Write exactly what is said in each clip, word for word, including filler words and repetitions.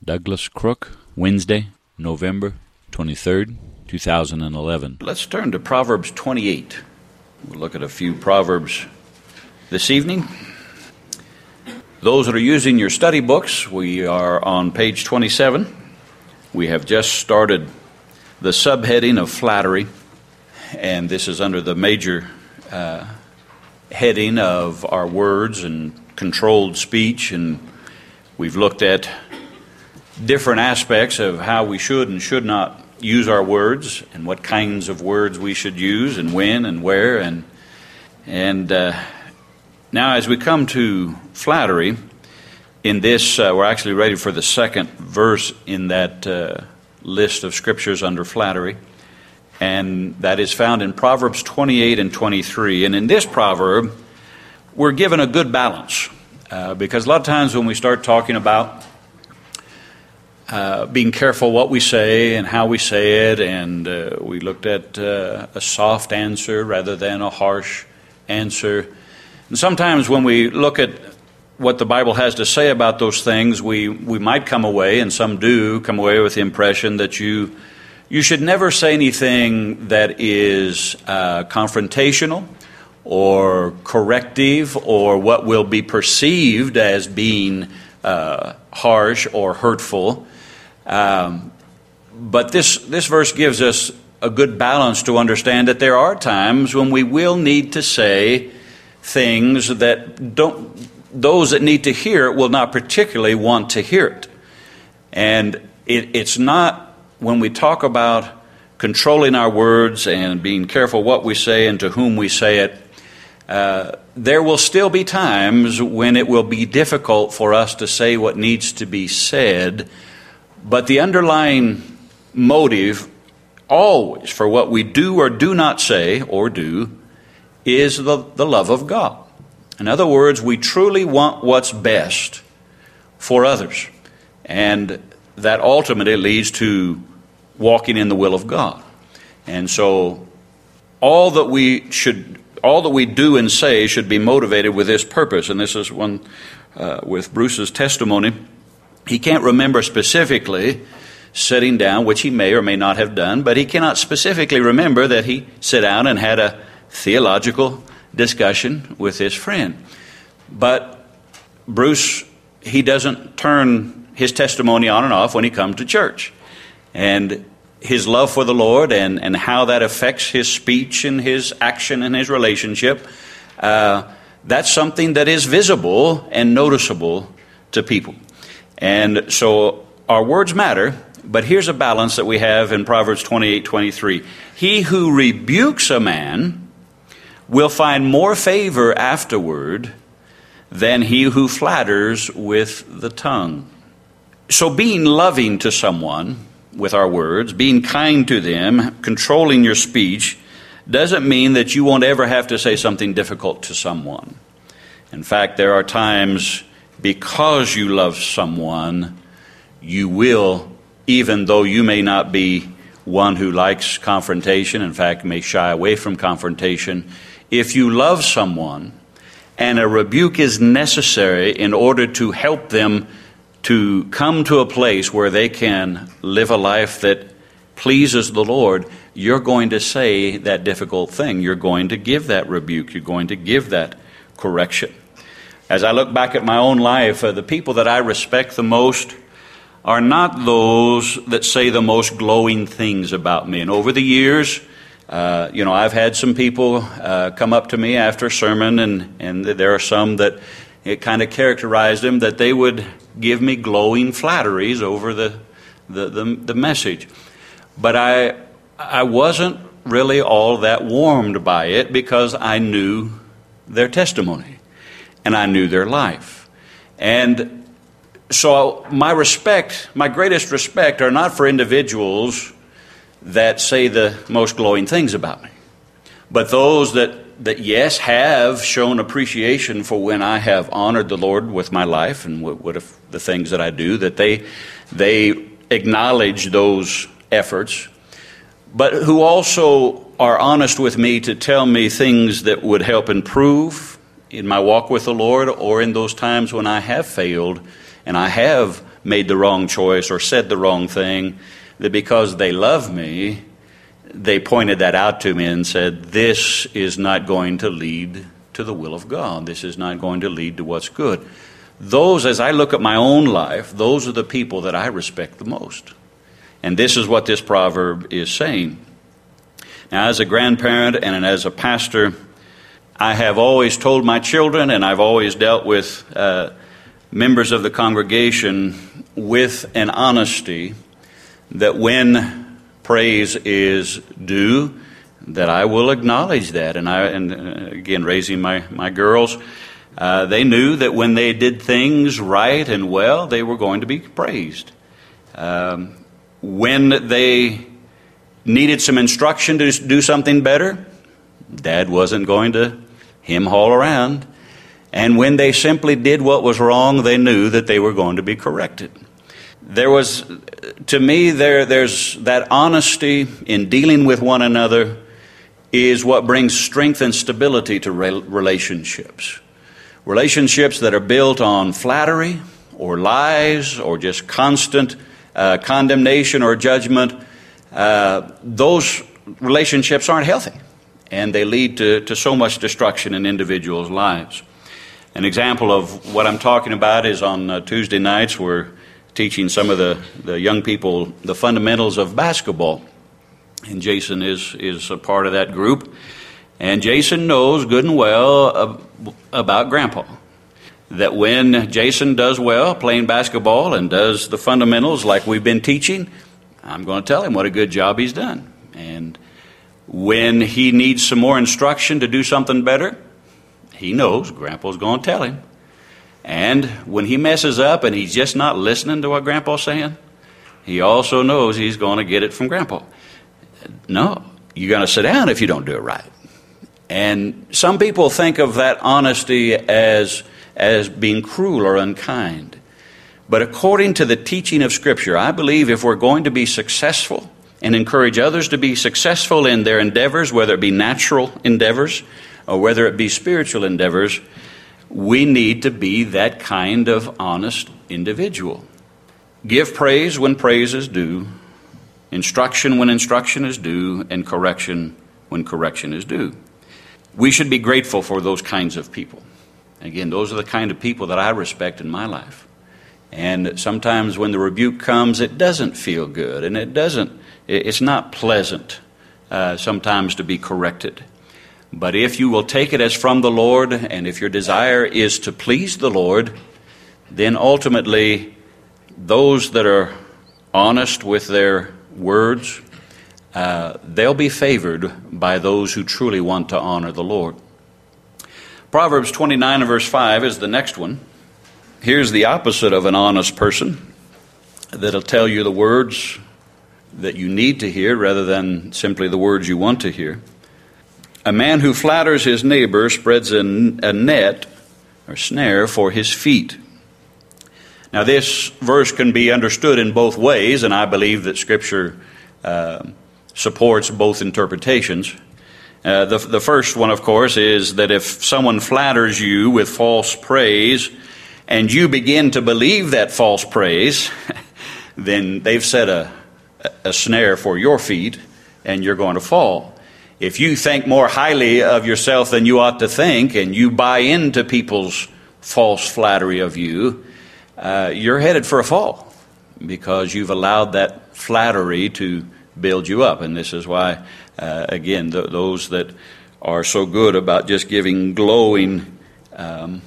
Douglas Crook, Wednesday, November twenty-third, two thousand eleven. Let's turn to Proverbs twenty-eight. We'll look at a few Proverbs this evening. Those that are using your study books, we are on page twenty-seven. We have just started the subheading of flattery, and this is under the major uh, heading of our words and controlled speech, and we've looked at different aspects of how we should and should not use our words, and what kinds of words we should use, and when and where. And and uh, now as we come to flattery, in this, uh, we're actually ready for the second verse in that uh, list of scriptures under flattery, and that is found in Proverbs twenty-eight and twenty-three. And in this proverb, we're given a good balance, uh, because a lot of times when we start talking about Uh, being careful what we say and how we say it, and uh, we looked at uh, a soft answer rather than a harsh answer. And sometimes when we look at what the Bible has to say about those things, we, we might come away, and some do come away with the impression that you you should never say anything that is uh, confrontational or corrective or what will be perceived as being uh, harsh or hurtful. Um, but this this verse gives us a good balance to understand that there are times when we will need to say things that don't, those that need to hear it will not particularly want to hear it. And it, it's not, when we talk about controlling our words and being careful what we say and to whom we say it, uh, there will still be times when it will be difficult for us to say what needs to be said. But the underlying motive always for what we do or do not say or do is the, the love of God. In other words, we truly want what's best for others. And that ultimately leads to walking in the will of God. And so all that we should, all that we do and say should be motivated with this purpose. And this is one uh, with Bruce's testimony. He can't remember specifically sitting down, which he may or may not have done, but he cannot specifically remember that he sat down and had a theological discussion with his friend. But Bruce, he doesn't turn his testimony on and off when he comes to church. And his love for the Lord and, and how that affects his speech and his action and his relationship, uh, that's something that is visible and noticeable to people. And so our words matter, but here's a balance that we have in Proverbs twenty-eight twenty-three. He who rebukes a man will find more favor afterward than he who flatters with the tongue. So being loving to someone with our words, being kind to them, controlling your speech, doesn't mean that you won't ever have to say something difficult to someone. In fact, there are times, because you love someone, you will, even though you may not be one who likes confrontation, in fact, may shy away from confrontation, if you love someone and a rebuke is necessary in order to help them to come to a place where they can live a life that pleases the Lord, you're going to say that difficult thing. You're going to give that rebuke. You're going to give that correction. As I look back at my own life, uh, the people that I respect the most are not those that say the most glowing things about me. And over the years, uh, you know, I've had some people uh, come up to me after a sermon, and, and there are some that it kind of characterized them that they would give me glowing flatteries over the the, the, the message. But I I wasn't really all that warmed by it, because I knew their testimony. And I knew their life. And so my respect, my greatest respect, are not for individuals that say the most glowing things about me, but those that, that yes, have shown appreciation for when I have honored the Lord with my life and what, what if the things that I do, that they they acknowledge those efforts, but who also are honest with me to tell me things that would help improve in my walk with the Lord, or in those times when I have failed and I have made the wrong choice or said the wrong thing, that because they love me, they pointed that out to me and said, this is not going to lead to the will of God. This is not going to lead to what's good. Those, as I look at my own life, those are the people that I respect the most. And this is what this proverb is saying. Now, as a grandparent and as a pastor, I have always told my children, and I've always dealt with uh, members of the congregation with an honesty that when praise is due, that I will acknowledge that. And I, and uh, again, raising my, my girls, uh, they knew that when they did things right and well, they were going to be praised. Um, when they needed some instruction to do something better, Dad wasn't going to hem haul around. And when they simply did what was wrong, they knew that they were going to be corrected. There was, to me, there there's that honesty in dealing with one another is what brings strength and stability to re- relationships. Relationships that are built on flattery or lies or just constant uh, condemnation or judgment, uh, those relationships aren't healthy, and they lead to, to so much destruction in individuals' lives. An example of what I'm talking about is on uh, Tuesday nights we're teaching some of the, the young people the fundamentals of basketball. And Jason is, is a part of that group. And Jason knows good and well uh, about Grandpa. That when Jason does well playing basketball and does the fundamentals like we've been teaching, I'm going to tell him what a good job he's done. And when he needs some more instruction to do something better, he knows Grandpa's going to tell him. And when he messes up and he's just not listening to what Grandpa's saying, he also knows he's going to get it from Grandpa. No, you're going to sit down if you don't do it right. And some people think of that honesty as, as being cruel or unkind. But according to the teaching of Scripture, I believe if we're going to be successful and encourage others to be successful in their endeavors, whether it be natural endeavors or whether it be spiritual endeavors, we need to be that kind of honest individual. Give praise when praise is due, instruction when instruction is due, and correction when correction is due. We should be grateful for those kinds of people. Again, those are the kind of people that I respect in my life. And sometimes when the rebuke comes, it doesn't feel good, and it doesn't, it's not pleasant uh, sometimes to be corrected. But if you will take it as from the Lord, and if your desire is to please the Lord, then ultimately those that are honest with their words, uh, they'll be favored by those who truly want to honor the Lord. Proverbs twenty-nine and verse five is the next one. Here's the opposite of an honest person that'll tell you the words that you need to hear rather than simply the words you want to hear. A man who flatters his neighbor spreads a, a net or snare for his feet. Now this verse can be understood in both ways, and I believe that Scripture uh, supports both interpretations. Uh, the, the first one, of course, is that if someone flatters you with false praise and you begin to believe that false praise, then they've set a, a snare for your feet and you're going to fall. If you think more highly of yourself than you ought to think, and you buy into people's false flattery of you, uh, you're headed for a fall because you've allowed that flattery to build you up. And this is why, uh, again, th- those that are so good about just giving glowing um,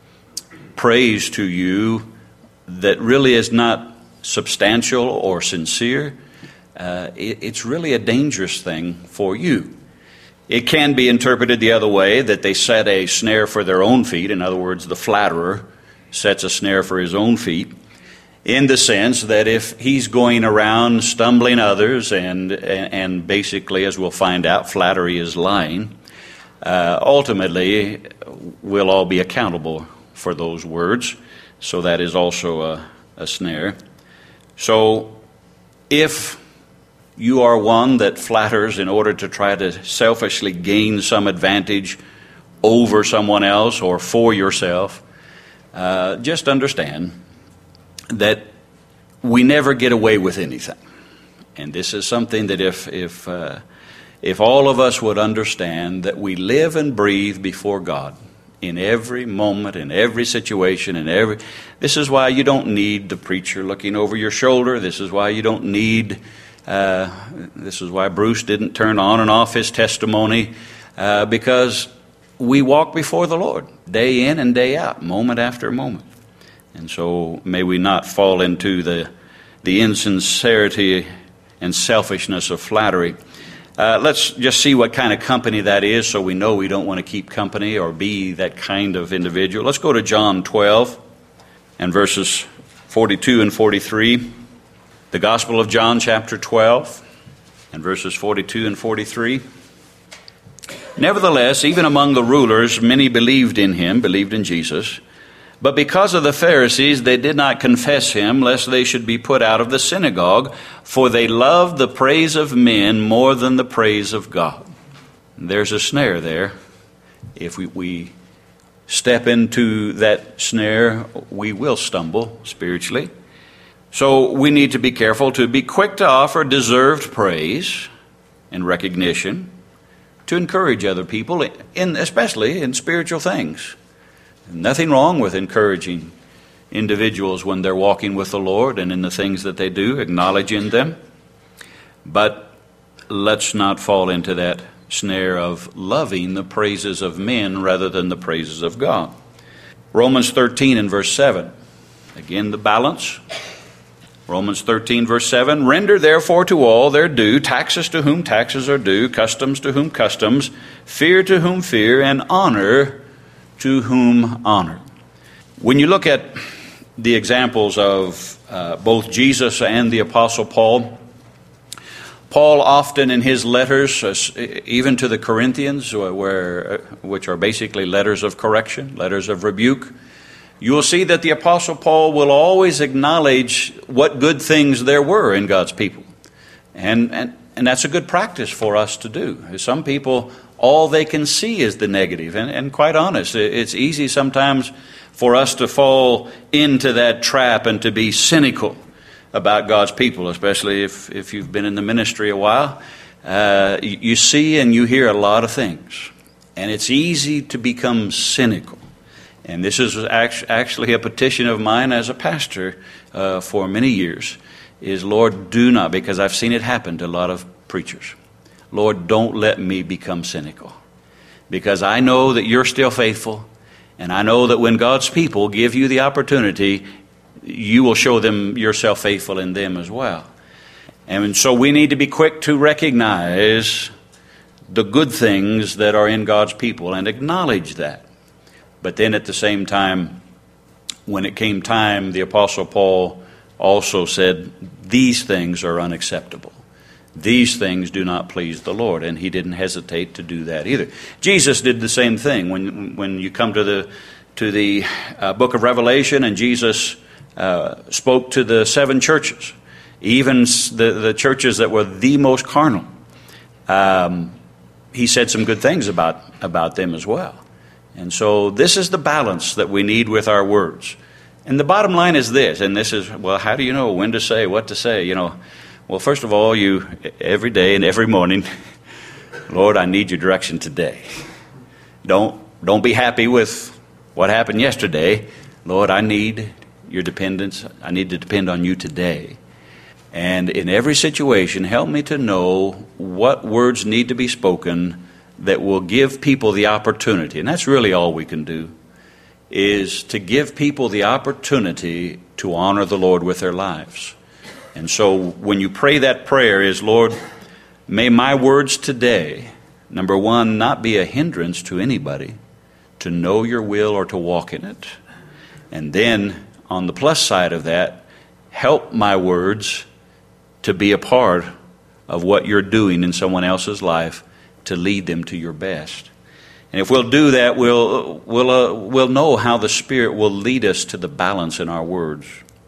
praise to you that really is not substantial or sincere, uh, it, it's really a dangerous thing for you. It can be interpreted the other way, that they set a snare for their own feet. In other words, the flatterer sets a snare for his own feet, in the sense that if he's going around stumbling others, and and basically, as we'll find out, flattery is lying, uh, ultimately we'll all be accountable for those words. So that is also a, a snare. So if you are one that flatters in order to try to selfishly gain some advantage over someone else or for yourself, uh, just understand that we never get away with anything. And this is something that if if uh, if all of us would understand that we live and breathe before God in every moment, in every situation, in every... This is why you don't need the preacher looking over your shoulder. This is why you don't need... Uh, this is why Bruce didn't turn on and off his testimony, uh, because we walk before the Lord day in and day out, moment after moment. And so may we not fall into the the insincerity and selfishness of flattery. Uh, let's just see what kind of company that is so we know we don't want to keep company or be that kind of individual. Let's go to John twelve and verses forty-two and forty-three. The Gospel of John chapter twelve and verses forty-two and forty-three. Nevertheless, even among the rulers, many believed in him, believed in Jesus. But because of the Pharisees, they did not confess him, lest they should be put out of the synagogue, for they loved the praise of men more than the praise of God. There's a snare there. If we, we step into that snare, we will stumble spiritually. So we need to be careful to be quick to offer deserved praise and recognition, to encourage other people, in, especially in spiritual things. Nothing wrong with encouraging individuals when they're walking with the Lord and in the things that they do, acknowledging them. But let's not fall into that snare of loving the praises of men rather than the praises of God. Romans thirteen and verse seven. Again, the balance. Romans thirteen verse seven. Render therefore to all their due, taxes to whom taxes are due, customs to whom customs, fear to whom fear, and honor to whom honor. When you look at the examples of uh, both Jesus and the Apostle Paul, Paul often in his letters, uh, even to the Corinthians, where, uh, which are basically letters of correction, letters of rebuke, you will see that the Apostle Paul will always acknowledge what good things there were in God's people. And, and, and that's a good practice for us to do. Some people, all they can see is the negative. And, and quite honest, it's easy sometimes for us to fall into that trap and to be cynical about God's people, especially if, if you've been in the ministry a while. Uh, you, you see and you hear a lot of things. And it's easy to become cynical. And this is actually a petition of mine as a pastor uh, for many years, is Lord, do not, because I've seen it happen to a lot of preachers. Lord, don't let me become cynical, because I know that you're still faithful, and I know that when God's people give you the opportunity, you will show them yourself faithful in them as well. And so we need to be quick to recognize the good things that are in God's people and acknowledge that. But then at the same time, when it came time, the Apostle Paul also said, these things are unacceptable. These things do not please the Lord. And he didn't hesitate to do that either. Jesus did the same thing. When when you come to the to the uh, book of Revelation, and Jesus uh, spoke to the seven churches, even the, the churches that were the most carnal, um, he said some good things about, about them as well. And so this is the balance that we need with our words. And the bottom line is this, and this is, well, how do you know when to say, what to say? You know, well, first of all, you, every day and every morning, Lord, I need your direction today. Don't, don't be happy with what happened yesterday. Lord, I need your dependence. I need to depend on you today. And in every situation, help me to know what words need to be spoken that will give people the opportunity, and that's really all we can do, is to give people the opportunity to honor the Lord with their lives. And so when you pray that prayer is, Lord, may my words today, number one, not be a hindrance to anybody to know your will or to walk in it. And then on the plus side of that, help my words to be a part of what you're doing in someone else's life, to lead them to your best. And if we'll do that, we'll we'll uh, we'll know how the Spirit will lead us to the balance in our words.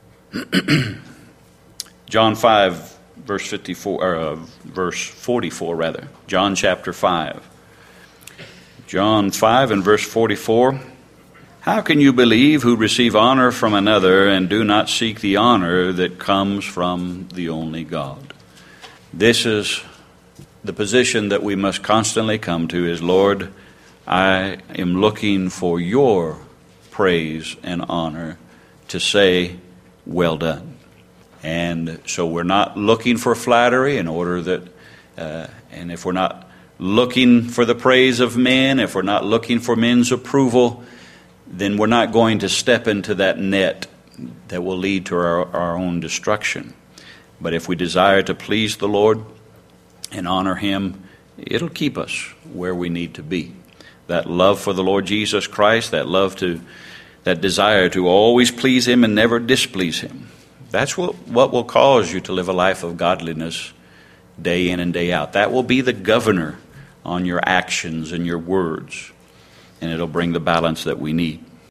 John five, verse fifty-four, or uh, verse forty-four, rather. John chapter five. John five and verse forty-four. How can you believe who receive honor from another and do not seek the honor that comes from the only God? This is the position that we must constantly come to is, Lord, I am looking for your praise and honor to say, well done. And so we're not looking for flattery in order that, uh, and if we're not looking for the praise of men, if we're not looking for men's approval, then we're not going to step into that net that will lead to our, our own destruction. But if we desire to please the Lord and honor Him, it'll keep us where we need to be. That love for the Lord Jesus Christ, that love to, that desire to always please Him and never displease Him, that's what, what will cause you to live a life of godliness day in and day out. That will be the governor on your actions and your words, and it'll bring the balance that we need.